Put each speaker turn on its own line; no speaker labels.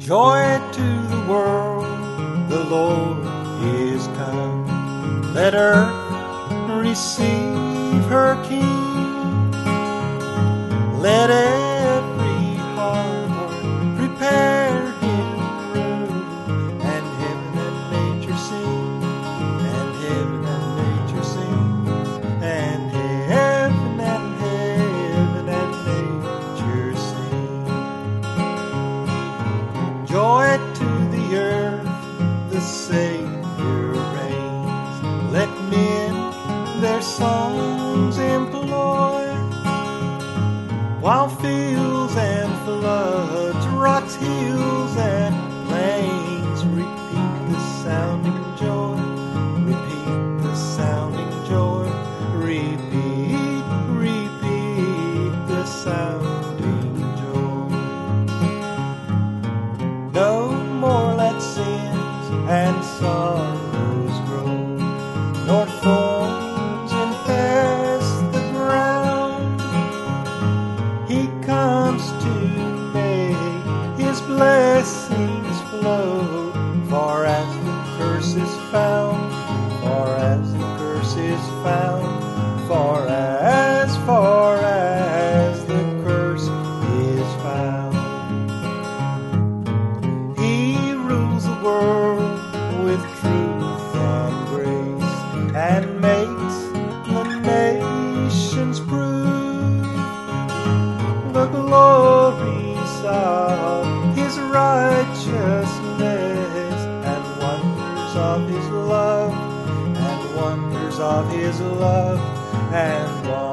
Joy to the world, the Lord is come. Let earth receive her King. Let every heart prepare him room, and heaven and nature sing, and heaven and nature sing, and heaven and nature sing. Joy to the earth, the Savior reigns. Let men their songs employ, while fields and floods, rocks, hills, and plains repeat the sounding joy, repeat the sounding joy, repeat, repeat the sounding joy. No more let sins and sorrows grow, nor thorns infest the ground. He comes to make his blessings flow, far as the curse is found, far as the curse is found, far as the curse is found. He rules the world with truth and grace, and makes the nations prove the glories of his righteousness, and wonders of his love, and wonders of his love, and